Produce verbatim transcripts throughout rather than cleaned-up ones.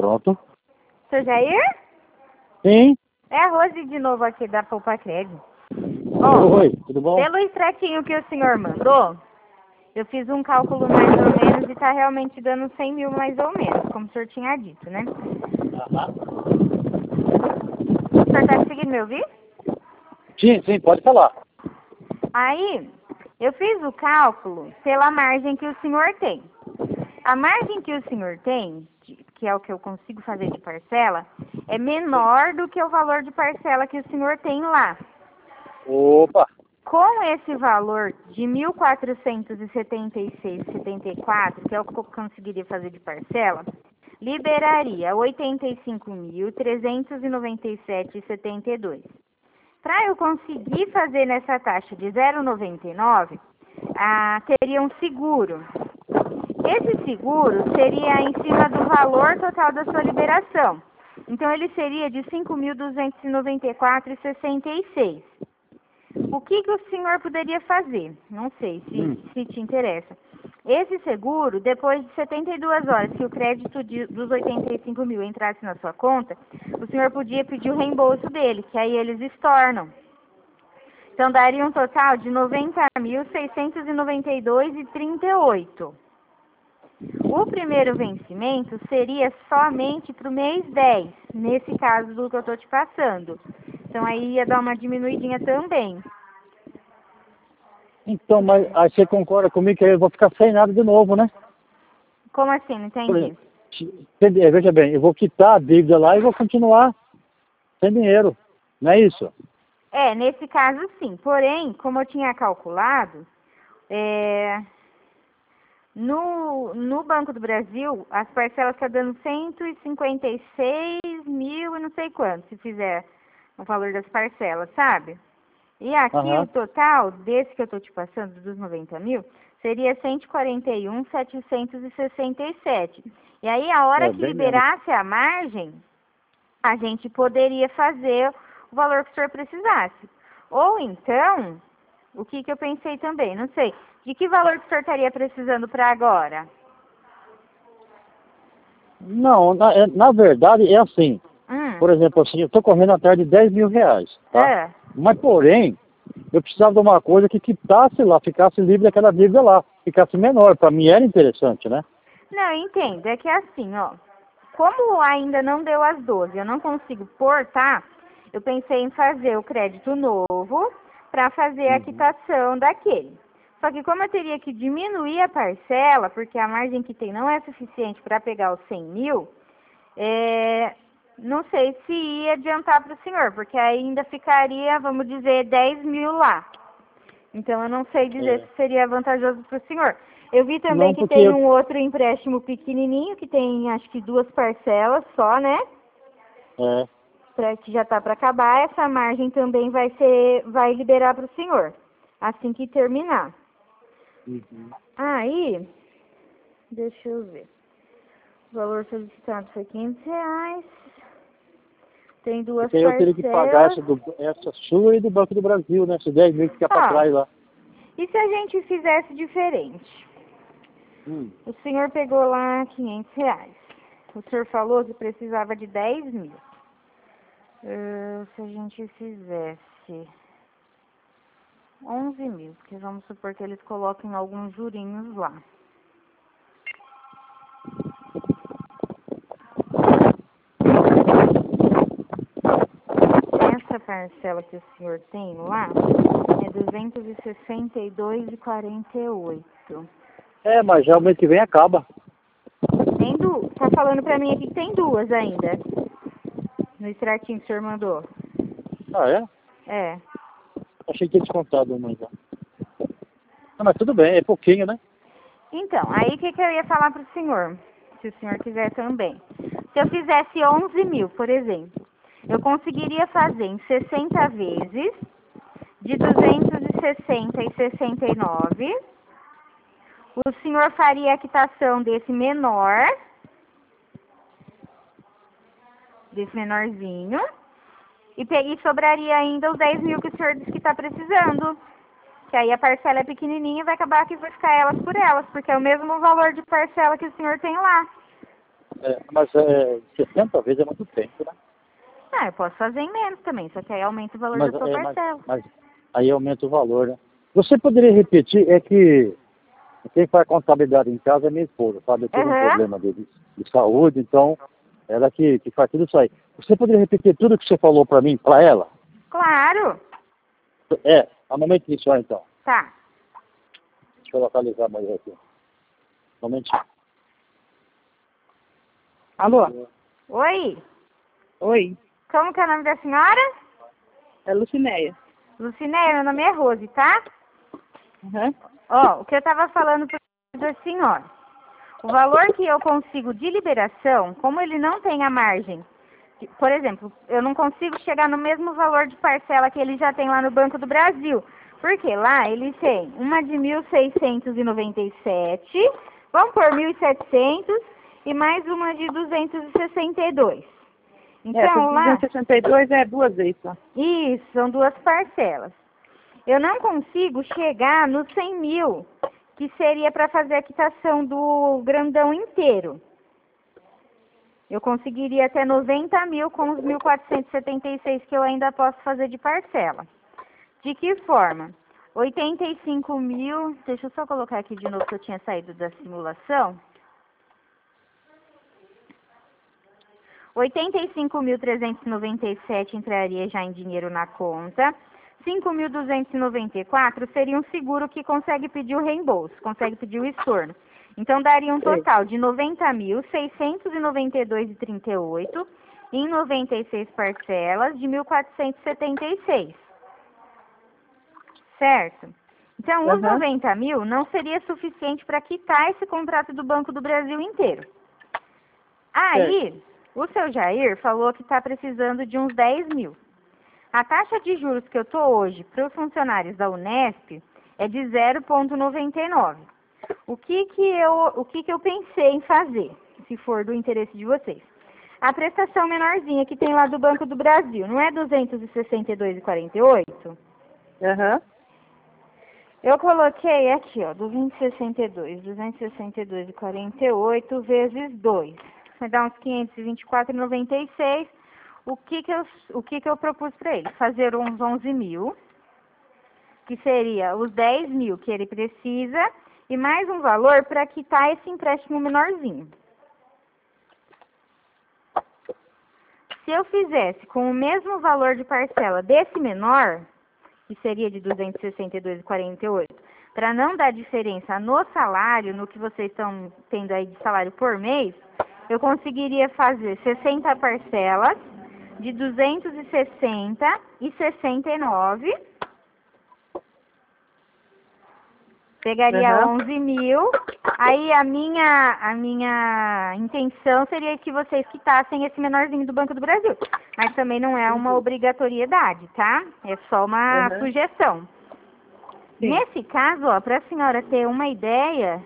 Pronto. Seu Jair? Sim. É a Rose de novo aqui da Poupa Crédito. Ó, Oi, tudo bom? pelo extratinho que o senhor mandou, eu fiz um cálculo mais ou menos e tá realmente dando cem mil mais ou menos, como o senhor tinha dito, né? Aham. O senhor tá conseguindo me ouvir? Sim, sim, pode falar. Aí, eu fiz o cálculo pela margem que o senhor tem. A margem que o senhor tem, que é o que eu consigo fazer de parcela, é menor do que o valor de parcela que o senhor tem lá. Opa. Com esse valor de mil quatrocentos e setenta e seis vírgula setenta e quatro, que é o que eu conseguiria fazer de parcela, liberaria oitenta e cinco mil trezentos e noventa e sete vírgula setenta e dois. Para eu conseguir fazer nessa taxa de zero vírgula noventa e nove, ah, teria um seguro. Esse seguro seria em cima do valor total da sua liberação. Então, ele seria de cinco mil duzentos e noventa e quatro vírgula sessenta e seis. O que, que o senhor poderia fazer? Não sei se, Hum. se te interessa. Esse seguro, depois de setenta e duas horas que o crédito de, dos oitenta e cinco mil entrasse na sua conta, o senhor podia pedir o reembolso dele, que aí eles estornam. Então, daria um total de noventa mil seiscentos e noventa e dois vírgula trinta e oito. O primeiro vencimento seria somente para o mês dez, nesse caso do que eu estou te passando. Então, aí ia dar uma diminuidinha também. Então, mas aí você concorda comigo que eu vou ficar sem nada de novo, né? Como assim? Não Por entendi. exemplo, entende- veja bem, eu vou quitar a dívida lá e vou continuar sem dinheiro. Não é isso? É, nesse caso sim. Porém, como eu tinha calculado, é, no, no Banco do Brasil, as parcelas estão dando cento e cinquenta e seis mil e não sei quanto, se fizer o valor das parcelas, sabe? E aqui Aham. o total desse que eu estou te passando, dos noventa mil, seria cento e quarenta e um mil setecentos e sessenta e sete. E aí, a hora É, que bem menos. liberasse a margem, a gente poderia fazer o valor que o senhor precisasse. Ou então, o que, que eu pensei também, não sei, de que valor que o senhor estaria precisando para agora? Não, na, é- na verdade é assim. Hum, Por exemplo, assim, eu estou correndo atrás de dez mil reais, tá? é. Mas, porém, eu precisava de uma coisa que quitasse lá, ficasse livre daquela dívida lá, ficasse menor. Para mim era interessante, né? Não, eu entendo, é que é assim, ó, como ainda não deu as doze, eu não consigo portar, eu pensei em fazer o crédito novo para fazer a Uhum. quitação daquele. Só que como eu teria que diminuir a parcela, porque a margem que tem não é suficiente para pegar os cem mil, é, não sei se ia adiantar para o senhor, porque ainda ficaria, vamos dizer, dez mil lá. Então eu não sei dizer É. se seria vantajoso para o senhor. Eu vi também Não, que porque tem eu... um outro empréstimo pequenininho, que tem acho que duas parcelas só, né? É. Pra, que já está para acabar. Essa margem também vai ser, vai liberar para o senhor, assim que terminar. Uhum. Aí, deixa eu ver. O valor solicitado foi quinhentos reais. Tem duas Porque eu teria que pagar parcelas. essa, do, essa sua e do Banco do Brasil, né? Esses dez mil que fica para Ó, trás lá. e se a gente fizesse diferente? Hum. O senhor pegou lá quinhentos reais. O senhor falou que precisava de dez mil. Uh, se a gente fizesse onze mil, porque vamos supor que eles coloquem alguns jurinhos lá. Essa parcela que o senhor tem lá é duzentos e sessenta e dois reais e quarenta e oito. É, mas já o mês que vem acaba. Tem duas. Tá falando pra mim aqui que tem duas ainda. No extratinho que o senhor mandou. Ah, é? É. Achei que tinha descontado uma já. Não, mas tudo bem, é pouquinho, né? Então, aí o que, que eu ia falar pro senhor? Se o senhor quiser também. Se eu fizesse onze mil, por exemplo, eu conseguiria fazer em sessenta vezes de duzentos e sessenta e sessenta e nove. O senhor faria a quitação desse menor, desse menorzinho, e, pe- e sobraria ainda os dez mil que o senhor disse que está precisando. Que aí a parcela é pequenininha e vai acabar que vai ficar elas por elas, porque é o mesmo valor de parcela que o senhor tem lá. É, mas é, sessenta vezes é muito tempo, né? Ah, eu posso fazer em menos também, só que aí aumenta o valor Mas, da sua é, mas, parcela. mas aí aumenta o valor, né? Você poderia repetir, é que quem faz contabilidade em casa é minha esposa, sabe? Eu tive um Aham, problema de, de saúde, então ela que, que faz tudo isso aí. Você poderia repetir tudo que você falou para mim, para ela? claro. É, a momento só então. Tá. Deixa eu localizar mais aqui. Um momentinho. Alô? Oi, Oi, como que é o nome da senhora? é Lucinéia. Lucinéia, meu nome é Rose, tá? Uhum. Ó, o que eu tava falando pra senhora. O valor que eu consigo de liberação, como ele não tem a margem, por exemplo, eu não consigo chegar no mesmo valor de parcela que ele já tem lá no Banco do Brasil. Porque lá ele tem uma de mil seiscentos e noventa e sete, vamos por mil e setecentos e mais uma de duzentos e sessenta e dois. É, essa Então lá, duzentos e sessenta e dois é duas vezes só. isso, são duas parcelas. Eu não consigo chegar nos cem mil, que seria para fazer a quitação do grandão inteiro. Eu conseguiria até noventa mil com os mil quatrocentos e setenta e seis que eu ainda posso fazer de parcela. De que forma? oitenta e cinco mil, deixa eu só colocar aqui de novo que eu tinha saído da simulação. oitenta e cinco mil trezentos e noventa e sete entraria já em dinheiro na conta. cinco mil duzentos e noventa e quatro seria um seguro que consegue pedir o reembolso, consegue pedir o estorno. Então, daria um total de noventa mil seiscentos e noventa e dois vírgula trinta e oito em noventa e seis parcelas de mil quatrocentos e setenta e seis. Certo? Então, os Uhum. noventa mil não seria suficiente para quitar esse contrato do Banco do Brasil inteiro. Aí, o seu Jair falou que está precisando de uns dez mil. A taxa de juros que eu estou hoje para os funcionários da Unesp é de zero vírgula noventa e nove. O que que eu, o que que eu pensei em fazer, se for do interesse de vocês? A prestação menorzinha que tem lá do Banco do Brasil, não é duzentos e sessenta e dois vírgula quarenta e oito? Aham. Eu coloquei aqui, ó, duzentos e sessenta e dois, duzentos e sessenta e dois vírgula quarenta e oito vezes dois. Vai dar uns quinhentos e vinte e quatro vírgula noventa e seis. O que que eu, o que que eu propus para ele? Fazer uns onze mil, que seria os dez mil que ele precisa, e mais um valor para quitar esse empréstimo menorzinho. Se eu fizesse com o mesmo valor de parcela desse menor, que seria de duzentos e sessenta e dois vírgula quarenta e oito, para não dar diferença no salário, no que vocês estão tendo aí de salário por mês, eu conseguiria fazer sessenta parcelas de duzentos e sessenta e sessenta e nove. Pegaria Uhum. onze mil. Aí a minha, a minha intenção seria que vocês quitassem esse menorzinho do Banco do Brasil. Mas também não é uma obrigatoriedade, tá? É só uma Uhum. sugestão. Sim. Nesse caso, ó, para a senhora ter uma ideia,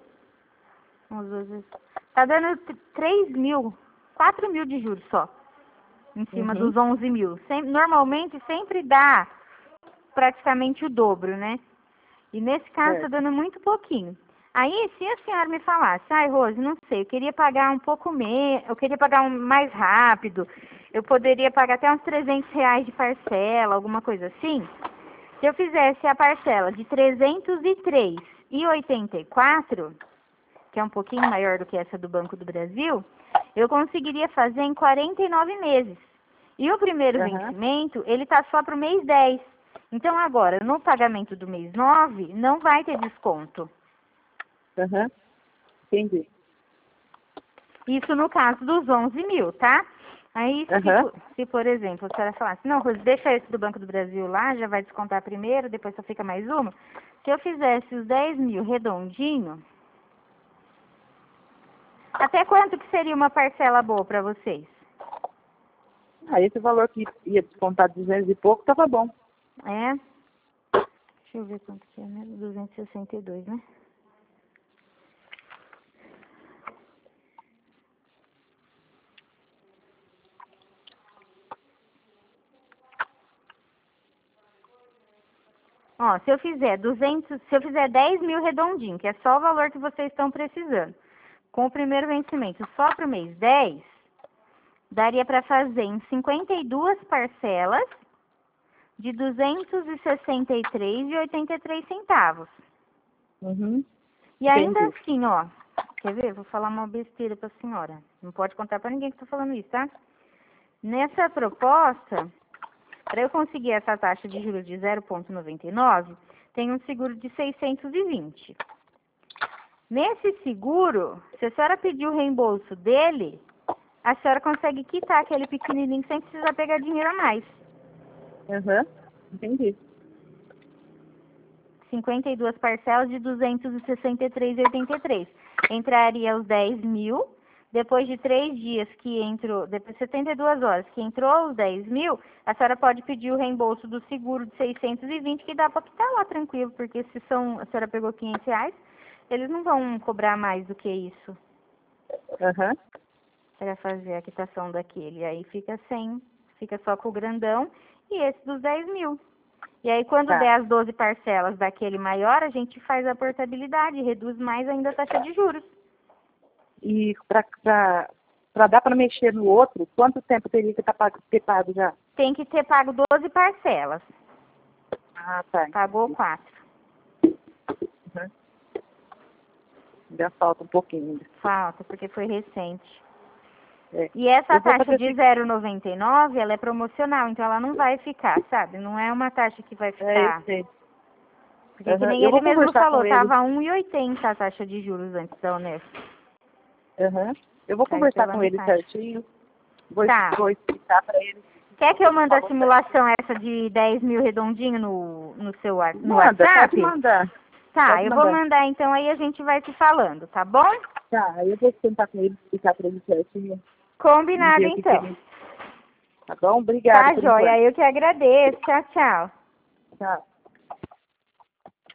tá dando três mil, quatro mil de juros só, em cima Uhum. dos onze mil. Sem, normalmente sempre dá praticamente o dobro, né? E nesse caso está É. dando muito pouquinho. Aí, se a senhora me falasse, ai, Rose, não sei, eu queria pagar um pouco menos, eu queria pagar um mais rápido, eu poderia pagar até uns trezentos reais de parcela, alguma coisa assim. Se eu fizesse a parcela de trezentos e três vírgula oitenta e quatro, que é um pouquinho maior do que essa do Banco do Brasil, eu conseguiria fazer em quarenta e nove meses. E o primeiro Uhum. vencimento, ele está só para o mês dez. Então, agora, no pagamento do mês nove, não vai ter desconto. Uhum. Entendi. Isso no caso dos onze mil, tá? Aí, se, Uhum. por- se por exemplo, a senhora falasse, não, Rose, deixa esse do Banco do Brasil lá, já vai descontar primeiro, depois só fica mais uma. Se eu fizesse os dez mil redondinho, até quanto que seria uma parcela boa para vocês? Ah, esse valor que ia descontar duzentos e pouco tava bom. É? Deixa eu ver quanto que é, né? duzentos e sessenta e dois, né? Ó, se eu fizer duzentos, se eu fizer dez mil redondinho, que é só o valor que vocês estão precisando, com o primeiro vencimento só para o mês dez, daria para fazer em cinquenta e duas parcelas de duzentos e sessenta e três reais e oitenta e três centavos. Uhum. E ainda Entendi. assim, ó, quer ver? Vou falar uma besteira para a senhora. Não pode contar para ninguém que estou falando isso, tá? Nessa proposta, para eu conseguir essa taxa de juros de zero vírgula noventa e nove, tem um seguro de seiscentos e vinte. Nesse seguro, se a senhora pedir o reembolso dele, a senhora consegue quitar aquele pequenininho sem precisar pegar dinheiro a mais. Uhum. Entendi. cinquenta e duas parcelas de duzentos e sessenta e três reais e oitenta e três. Entraria os dez mil. Depois de três dias que entrou, depois de setenta e duas horas que entrou os dez mil, a senhora pode pedir o reembolso do seguro de seiscentos e vinte, que dá para quitar lá tranquilo, porque se são, a senhora pegou quinhentos reais, eles não vão cobrar mais do que isso Uhum. para fazer a quitação daquele. Aí fica sem, fica só com o grandão e esse dos dez mil. E aí, quando Tá. der as doze parcelas daquele maior, a gente faz a portabilidade, reduz mais ainda a taxa de juros. E para dar para mexer no outro, quanto tempo teria que tá, pag- ter pago já? Tem que ter pago doze parcelas. Ah, tá. Pagou quatro. Uhum. Ainda falta um pouquinho. Falta, porque foi recente. É. E essa Eu vou taxa fazer de assim- zero vírgula noventa e nove, ela é promocional, então ela não vai ficar, sabe? Não é uma taxa que vai É, ficar. eu sei. Porque que Uhum. nem Eu ele vou mesmo conversar falou, com ele. tava um real e oitenta a taxa de juros antes da Unesp. Uhum. Eu vou Caiu conversar pela com ele metade. certinho. Vou, Tá. vou explicar para ele. Quer que eu mande a simulação essa de dez mil redondinho no, no seu wa- no Manda, WhatsApp? pode mandar. Tá, pode eu vou mandar. mandar então, aí a gente vai se falando, tá bom? Tá, aí eu vou tentar com ele, explicar para ele certinho. Combinado ver o que que então. ele- Tá bom? Obrigada. Tá, por joia. enquanto. Eu que agradeço. Tchau, tchau. Tchau.